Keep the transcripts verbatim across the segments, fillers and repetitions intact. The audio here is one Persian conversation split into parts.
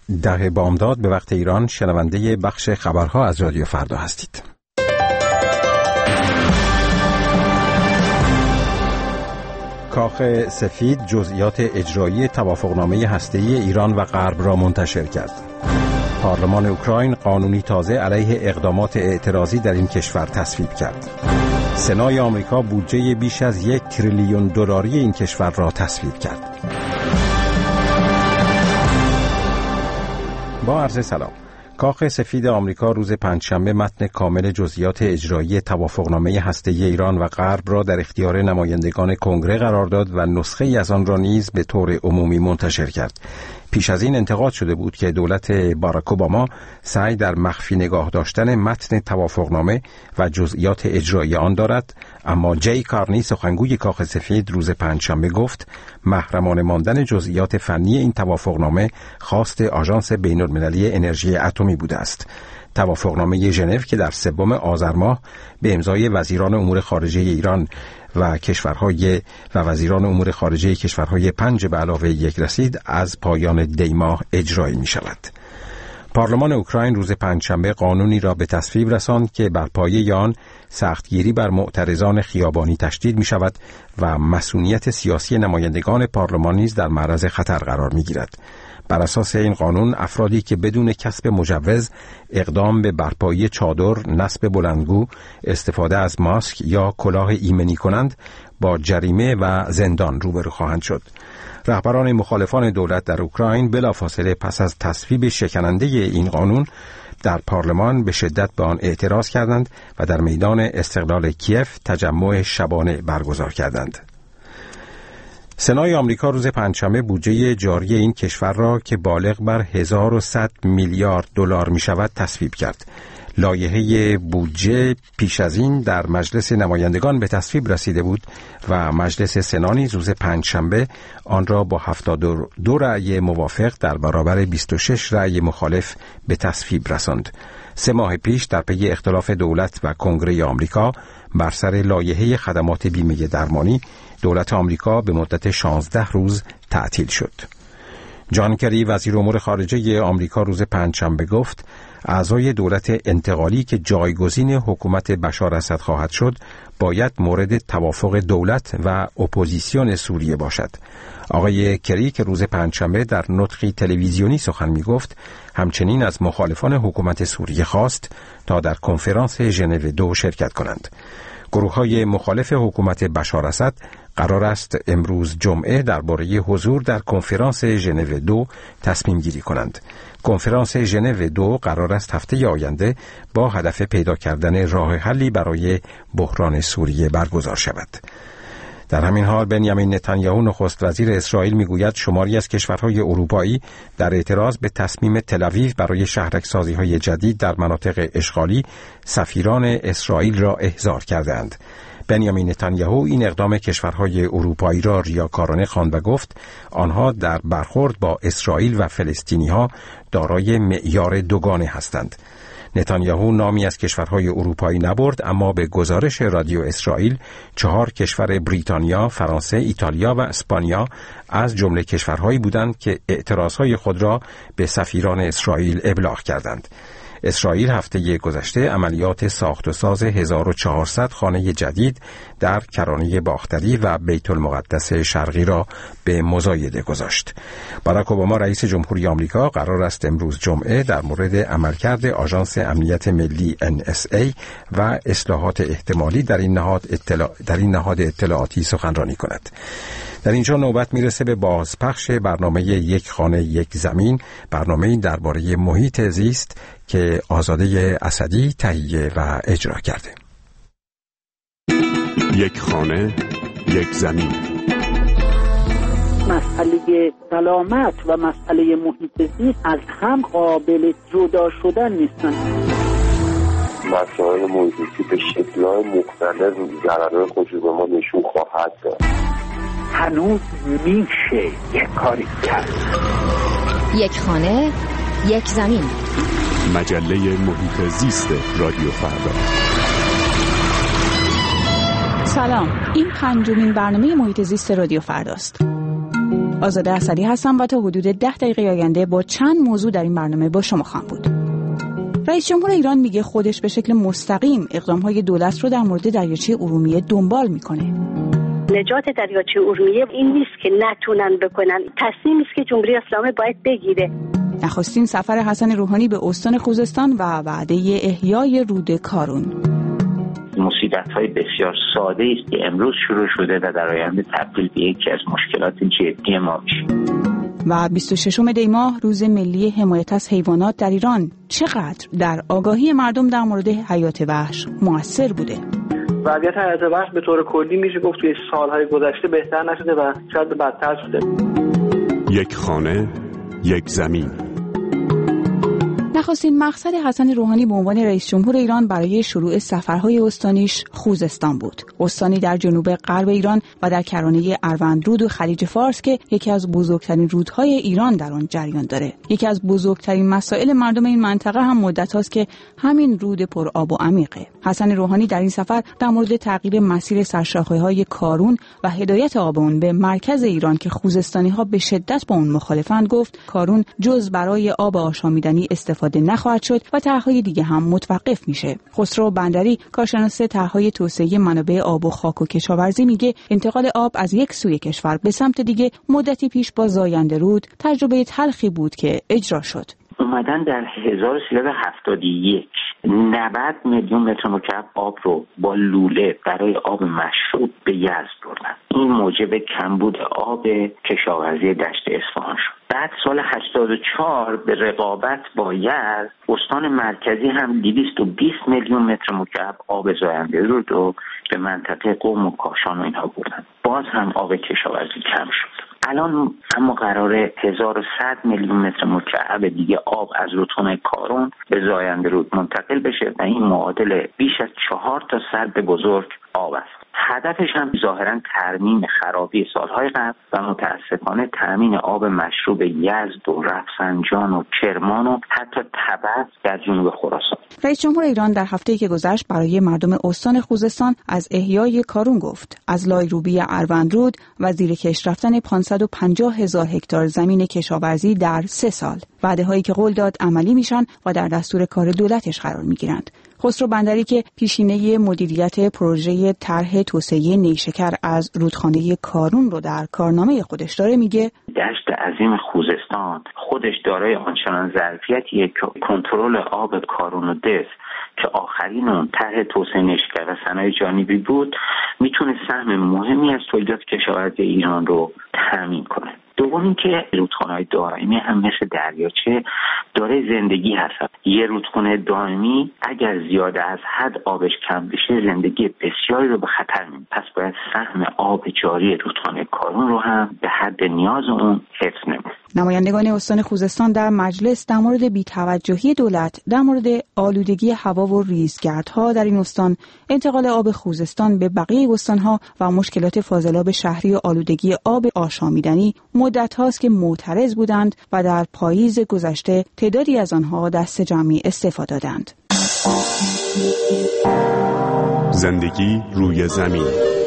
ده بامداد به وقت ایران شنونده بخش خبرها از رادیو فردا هستید. کاخ سفید جزئیات اجرایی توافقنامه هسته‌ای ایران و غرب را منتشر کرد. پارلمان اوکراین قانونی تازه علیه اقدامات اعتراضی در این کشور تصویب کرد. سنای آمریکا بودجه بیش از یک تریلیون دلاری این کشور را تصویب کرد. با عرض سلام. کاخ سفید آمریکا روز پنجشنبه متن کامل جزئیات اجرایی توافقنامه هسته‌ای ایران و غرب را در اختیار نمایندگان کنگره قرار داد و نسخه‌ای از آن را نیز به طور عمومی منتشر کرد. پیش از این انتقاد شده بود که دولت باراک اوباما سعی در مخفی نگاه داشتن متن توافقنامه و جزئیات اجرایی آن دارد، اما جی کارنی سخنگوی کاخ سفید روز پنجشنبه گفت محرمانه ماندن جزئیات فنی این توافقنامه خواست آژانس بین‌المللی انرژی اتمی بوده است. توافقنامه ژنو که در سوم آذر ماه به امضای وزیران امور خارجه ایران و کشورهای و وزیران امور خارجه کشورهای پنج به علاوه یک رسید، از پایان دی ماه اجرایی می شود. پارلمان اوکراین روز پنجشنبه قانونی را به تصویب رساند که بر پایه آن سختگیری بر معترضان خیابانی تشدید می شود و مسئولیت سیاسی نمایندگان پارلمان نیز در معرض خطر قرار می گیرد. بر اساس این قانون افرادی که بدون کسب مجوز اقدام به برپایی چادر، نصب بلندگو، استفاده از ماسک یا کلاه ایمنی کنند با جریمه و زندان روبرو خواهند شد. رهبران مخالفان دولت در اوکراین بلافاصله پس از تصویب شکننده این قانون در پارلمان به شدت به آن اعتراض کردند و در میدان استقلال کیف تجمع شبانه برگزار کردند. سنای آمریکا روز پنجشنبه بودجه جاری این کشور را که بالغ بر هزار و صد میلیارد دلار می شود تصویب کرد. لایحه بودجه پیش از این در مجلس نمایندگان به تصویب رسیده بود و مجلس سنا نیز روز پنجشنبه آن را با هفتاد و دو رأی موافق در برابر بیست و شش رأی مخالف به تصویب رساند. سه ماه پیش در پی اختلاف دولت و کنگره آمریکا بر سر لایحه خدمات بیمه درمانی دولت آمریکا به مدت شانزده روز تعطیل شد. جان کری وزیر امور خارجه آمریکا روز پنجشنبه گفت اعضای دولت انتقالی که جایگزین حکومت بشار اسد خواهد شد باید مورد توافق دولت و اپوزیسیون سوریه باشد. آقای کری که روز پنجشنبه در نطقی تلویزیونی سخن می گفت همچنین از مخالفان حکومت سوریه خواست تا در کنفرانس ژنو دو شرکت کنند. گروه‌های مخالف حکومت بشار اسد قرار است امروز جمعه درباره حضور در کنفرانس ژنو دو تصمیم گیری کنند. کنفرانس ژنو دو قرار است هفته آینده با هدف پیدا کردن راه حلی برای بحران سوریه برگزار شود. در همین حال بنیامین نتانیاهو نخست وزیر اسرائیل میگوید شماری از کشورهای اروپایی در اعتراض به تصمیم تل‌آویو برای شهرک‌سازی‌های جدید در مناطق اشغالی سفیران اسرائیل را احضار کردند. بنیامین نتانیاهو این اقدام کشورهای اروپایی را ریاکارانه خواند و گفت آنها در برخورد با اسرائیل و فلسطینی‌ها دارای معیار دوگانه هستند. نتانیاهو نامی از کشورهای اروپایی نبرد، اما به گزارش رادیو اسرائیل چهار کشور بریتانیا، فرانسه، ایتالیا و اسپانیا از جمله کشورهایی بودند که اعتراضهای خود را به سفیران اسرائیل ابلاغ کردند. اسرائیل هفته گذشته عملیات ساخت و ساز هزار و چهارصد خانه جدید در کرانه باختری و بیت المقدس شرقی را به مزایده گذاشت. باراک اوباما رئیس جمهوری آمریکا قرار است امروز جمعه در مورد عملکرد آژانس امنیت ملی ان اس ای و اصلاحات احتمالی در این نهاد اطلاع در این نهاد اطلاعاتی سخنرانی کند. در اینجا نوبت میرسه به بازپخش برنامه یک خانه یک زمین، برنامه‌ای درباره محیط زیست که آزاده اسدی تهیه و اجرا کرده. یک خانه یک زمین. مسئله سلامت و مسئله محیط زیست از هم قابل جدا شدن نیستند. مسائل محیط زیست به شکل‌های مختلف ضررهای خودش به ما نشون خواهد داد. هنوز میشه یک کاری کرد. یک خانه یک زمین. مجله محیط زیست رادیو فردا. سلام، این پنجمین برنامه محیط زیست رادیو فرداست. آزاده اسدی هستم و تا حدود ده دقیقه آینده با چند موضوع در این برنامه با شما خواهم بود. رئیس جمهور ایران میگه خودش به شکل مستقیم اقدام‌های دولت رو در مورد دریاچه ارومیه دنبال میکنه. نجات دریاچه ارومیه این نیست که نتونن بکنن، تصمیمی است که جمهوری اسلامی باید بگیره. نخستین سفر حسن روحانی به استان خوزستان و وعده احیای رود کارون. مصیبت‌های بسیار ساده است که امروز شروع شده و در آینده تبدیل به یکی از مشکلات جدی ما میشه. و بیست و ششم دی ماه روز ملی حمایت از حیوانات در ایران چقدر در آگاهی مردم در مورد حیات وحش مؤثر بوده؟ وضعیت حیات وحش به طور کلی میشه گفت توی سالهای گذشته بهتر نشده و شاید بدتر شده. یک خانه، یک زمین. نخستین مقصد حسن روحانی به عنوان رئیس جمهور ایران برای شروع سفرهای استانیش خوزستان بود. استانی در جنوب غرب ایران و در کرانه اروندرود و خلیج فارس که یکی از بزرگترین رودهای ایران در آن جریان داره. یکی از بزرگترین مسائل مردم این منطقه هم مدت هاست که همین رود پر آب و عمیقه. حسن روحانی در این سفر در مورد تغییر مسیر سرشاخه‌های کارون و هدایت آب اون به مرکز ایران که خوزستانی‌ها به شدت با اون مخالفند گفت کارون جز برای آب آشامیدنی استفاده نخواهد شد و طرح‌های دیگه هم متوقف میشه. خسرو بندری کارشناس طرح‌های توسعه منابع آب و خاک و کشاورزی میگه انتقال آب از یک سوی کشور به سمت دیگه مدتی پیش با زاینده رود تجربه تلخی بود که اجرا شد. اومدن در هزار و سیصد و هفتاد و یک نود میلیون متر مکعب آب رو با لوله برای آب مشروب به یزد بردن. این موجب کمبود آب کشاورزی دشت اصفهان شد. بعد سال هشتاد و چهار به رقابت با یزد استان مرکزی هم دویست و بیست میلیون متر مکعب آب زاینده رود رو به منطقه قم و کاشان و اینها بردن. باز هم آب کشاورزی کم شد. الان اما قراره هزار و صد میلیون متر مکعب دیگه آب از رودخانه کارون به زاینده رود منتقل بشه و این معادل بیش از چهار تا سد بزرگ آب است. هدفش هم ظاهراً ترمیم خرابی سالهای قبل و متاسفانه تامین آب مشروب یزد و رفسنجان و کرمان و حتی تبت در جنوب خراسان. رئیس جمهور ایران در هفته‌ای که گذشت برای مردم استان خوزستان از احیای کارون گفت. از لایروبی اروندرود و زیر کش رفتن پانصد و پنجاه هزار هکتار زمین کشاورزی در سه سال. وعده‌هایی که قول داد عملی میشن و در دستور کار دولتش قرار میگیرند. خسرو بندری که پیشینه مدیریت پروژه طرح توسعه نیشکر از رودخانه کارون رو در کارنامه خودش داره میگه دشت عظیم خوزستان خودش دارای آنچنان ظرفیتیه که کنترل آب کارون و دز که آخرین اون طرح توسعه نیشکر و صنایع جانبی بود میتونه سهم مهمی از تولیدات کشاورزی ایران رو تامین کنه. دوم اینکه رودخانه‌های دائمی هم مثل دریاچه داره زندگی هست. یه رودخانه دائمی اگر زیاده از حد آبش کم بشه زندگی بسیاری رو به خطر میندازه. پس باید سهم آب جاری رودخانه کارون رو هم به حد نیاز اون حفظ نمونه. نمایندگان استان خوزستان در مجلس در مورد بی‌توجهی دولت در مورد آلودگی هوا و ریزگردها در این استان، انتقال آب خوزستان به بقیه استانها و مشکلات فاضلاب شهری و آلودگی آب آشامیدنی مدت هاست که معترض بودند و در پاییز گذشته تعدادی از آنها دست جمعی استفاده دادند. زندگی روی زمین.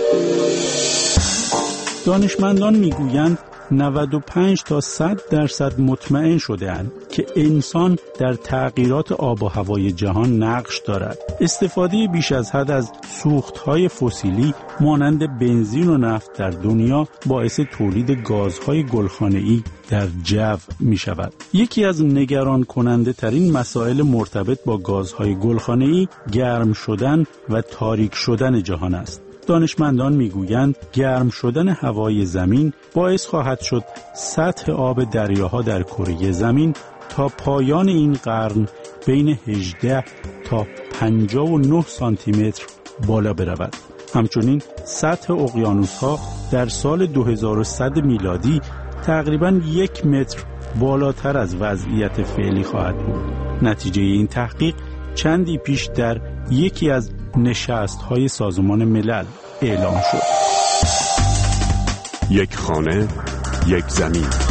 دانشمندان میگویند نود و پنج تا صد درصد مطمئن شده‌اند که انسان در تغییرات آب و هوای جهان نقش دارد. استفاده بیش از حد از سوخت‌های فسیلی مانند بنزین و نفت در دنیا باعث تولید گازهای گلخانه‌ای در جو می‌شود. یکی از نگران کننده ترین مسائل مرتبط با گازهای گلخانه‌ای گرم شدن و تاریک شدن جهان است. دانشمندان میگویند گرم شدن هوای زمین باعث خواهد شد سطح آب دریاها در کره زمین تا پایان این قرن بین هجده تا پنجاه و نه سانتی متر بالا برود. همچنین سطح اقیانوس‌ها در سال دو هزار و صد میلادی تقریباً یک متر بالاتر از وضعیت فعلی خواهد بود. نتیجه این تحقیق چندی پیش در یکی از نشست‌های سازمان ملل اعلام شد. یک خانه، یک زمین.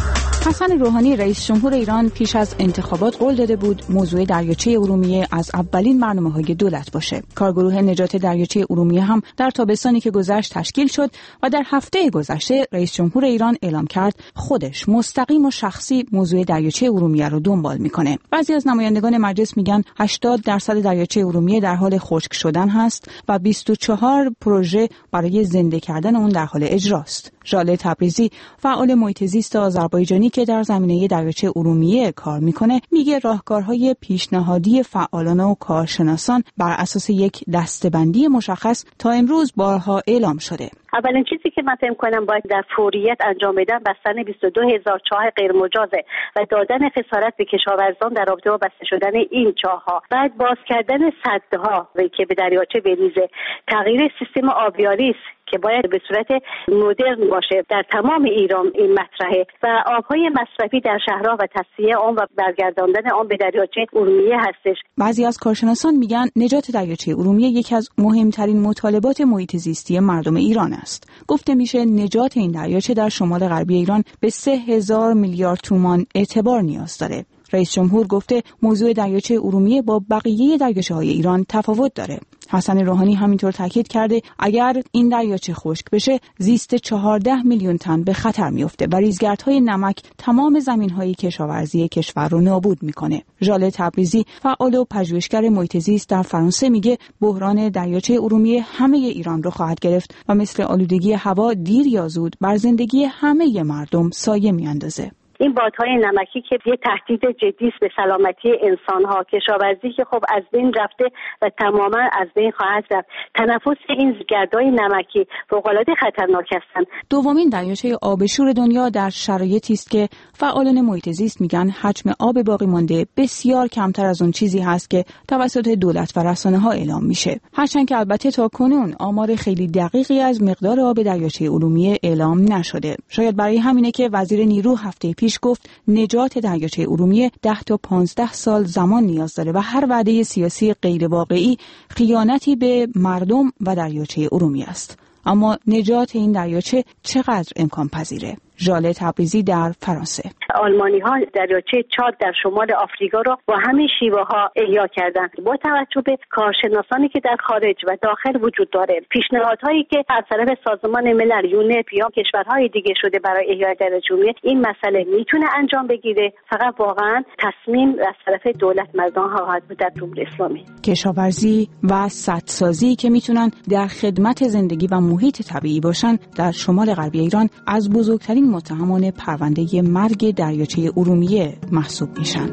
حسن روحانی رئیس جمهور ایران پیش از انتخابات قول داده بود موضوع دریاچه ارومیه از اولین برنامه‌های دولت باشه. کارگروه نجات دریاچه ارومیه هم در تابستانی که گذشت تشکیل شد و در هفته گذشته رئیس جمهور ایران اعلام کرد خودش مستقیم و شخصی موضوع دریاچه ارومیه رو دنبال میکنه. بعضی از نمایندگان مجلس میگن هشتاد درصد دریاچه ارومیه در حال خشک شدن هست و بیست و چهار پروژه برای زنده کردن اون در حال اجراست. ژاله تبریزی فعال محیط زیست آذربایجانی که در زمینه دریاچه ارومیه کار میکنه میگه راهکارهای پیشنهادی فعالان و کارشناسان بر اساس یک دسته‌بندی مشخص تا امروز بارها اعلام شده. اولین چیزی که من فکر کنم باید در فوریت انجام بدن بستن بیست و دو هزار چاه غیر مجازه و دادن خسارت به کشاورزان در رابطه با بسته شدن این چاه‌ها. بعد باز کردن سدها که به دریاچه بریزه. تغییر سیستم آبیاری است که باید به صورت مدرن باشه. در تمام ایران این مطرحه و آبهای مصرفی در شهرها و تصفیه آن و برگرداندن آن به دریاچه ارومیه هستش. بعضی از کارشناسان میگن نجات دریاچه ارومیه یکی از مهمترین مطالبات محیط زیستی مردم ایران است. گفته میشه نجات این دریاچه در شمال غربی ایران به سه هزار میلیارد تومان اعتبار نیاز داره. رئیس جمهور گفته موضوع دریاچه ارومیه با بقیه دریاچه‌های ایران تفاوت داره. حسن روحانی همینطور تاکید کرده اگر این دریاچه خشک بشه زیست چهارده میلیون تن به خطر میفته و ریزگردهای نمک تمام زمین‌های کشاورزی کشور رو نابود میکنه. ژاله تبریزی فعال و پژوهشگر محیط زیست در فرانسه میگه بحران دریاچه ارومیه همه ایران رو خواهد گرفت و مثل آلودگی هوا دیر یا زود بر زندگی همه مردم سایه میاندازه. این بادهای نمکی که یه تهدید جدی است به سلامتی انسان‌ها، کشاورزی که خب از بین رفته و تماما از بین خواهد رفت. تنفس این گردهای نمکی فوق‌العاده خطرناک هستند. دومین دریاچه آبشور دنیا در شرایطی است که فعالان محیط زیست میگن حجم آب باقی مانده بسیار کمتر از اون چیزی هست که توسط دولت و رسانه‌ها اعلام میشه. هرچند که البته تا کنون آمار خیلی دقیقی از مقدار آب دریاچه ارومیه اعلام نشده. شاید برای همینه که وزیر نیرو هفته پیش گفت نجات دریاچه ارومیه ده تا پانزده سال زمان نیاز داره و هر وعده سیاسی غیر واقعی خیانتی به مردم و دریاچه ارومیه است. اما نجات این دریاچه چقدر امکان پذیره؟ ژاله تبریزی در فرانسه. آلمانی ها دریاچه چاد در شمال آفریقا را با همین شیوه ها احیا کردند. با توجه به کارشناسانی که در خارج و داخل وجود داره، پیشنهادهایی که از طرف سازمان ملل، یونپ یا کشورهای دیگه شده برای احیای دریاچه، این مسئله میتونه انجام بگیره. فقط واقعا تصمیم از طرف دولت مردان خواهد بود در جمهوری اسلامی. کشاورزی و سدسازی که میتونن در خدمت زندگی و محیط طبیعی باشن در شمال غربی ایران از بزرگترین متهمان پرونده مرگ دریاچه ارومیه محسوب میشن.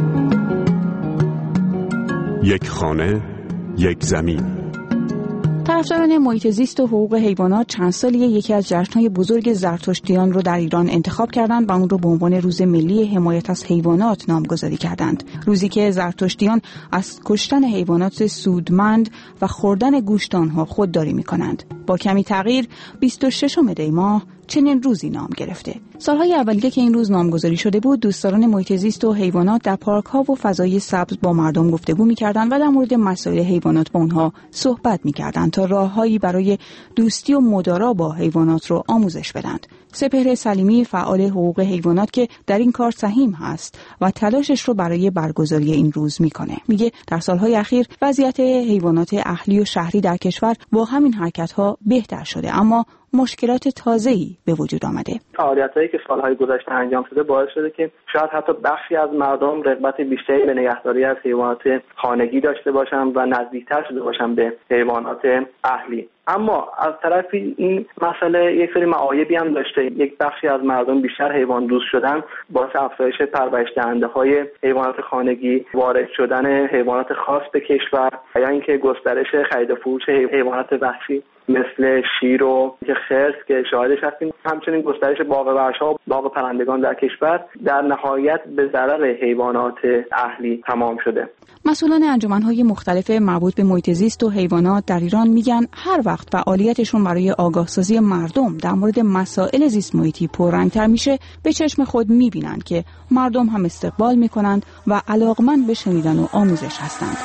یک خانه، یک زمین. طرفداران محیط زیست و حقوق حیوانات چند سالیه یکی از جشن‌های بزرگ زرتشتیان رو در ایران انتخاب کردند و اون رو به عنوان روز ملی حمایت از حیوانات نامگذاری کردند. روزی که زرتشتیان از کشتن حیوانات سودمند و خوردن گوشت آنها خودداری می‌کنند. با کمی تغییر بیست و ششم دی ماه چنین روزی نام گرفته. سالهای اولیه که این روز نامگذاری شده بود، دوستداران محیط زیست و حیوانات در پارک‌ها و فضای سبز با مردم گفتگو می‌کردند و در مورد مسائل حیوانات با اونها صحبت می‌کردند تا راههایی برای دوستی و مدارا با حیوانات رو آموزش بدند. سپهر سلیمی فعال حقوق حیوانات که در این کار سهیم هست و تلاشش رو برای برگزاری این روز میکنه. میگه در سالهای اخیر وضعیت حیوانات اهلی و شهری در کشور با همین حرکت‌ها بهتر شده، اما مشکلات تازه‌ای به وجود آمده. فعالیتایی که سالهای گذشته انجام شده باعث شده که شاید حتی بخشی از مردم رغبت بیشتری به نگهداری از حیوانات خانگی داشته باشن و نزدیکتر شده باشن به حیوانات اهلی. اما از طرفی این مسئله یک سری معایبی هم داشته. یک بخشی از مردم بیشتر حیوان دوست شدن، باعث افزایش پرورش دهنده های حیوانات خانگی، وارد شدن حیوانات خاص به کشور یا اینکه گسترش خرید و فروش حیوانات وحشی مثل شیر و خرس که شاهدش هستیم، همچنین گسترش باغ وحشا و باغ پرندگان در کشور در نهایت به ضرر حیوانات اهلی تمام شده. مسئولان انجمن‌های مختلف مربوط به محیط زیست و حیوانات در ایران میگن هر وقت فعالیتشون برای آگاهسازی مردم در مورد مسائل زیست محیطی پررنگ‌تر میشه، به چشم خود میبینن که مردم هم استقبال میکنند و علاقمند به شنیدن و آموزش هستند.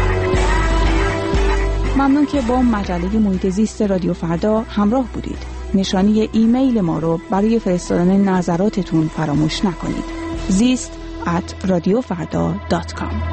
ممنون که با مجله محیط زیست رادیو فردا همراه بودید. نشانی ایمیل ما رو برای فرستادن نظراتتون فراموش نکنید. زیست ات رادیو فردا دات کام